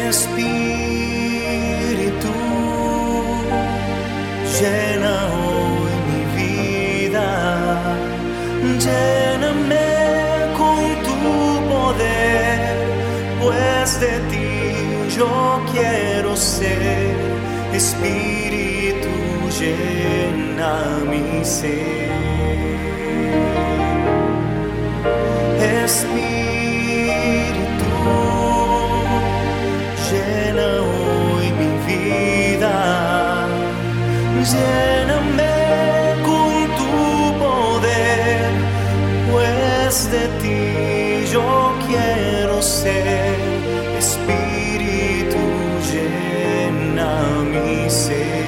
Espíritu, llena hoy mi vida, lléname con tu poder, pues de ti yo quiero ser. Espíritu, llena mi ser. Espíritu, llena hoy mi vida, lléname con tu poder, pues de ti yo quiero ser. Espíritu, llena mi ser.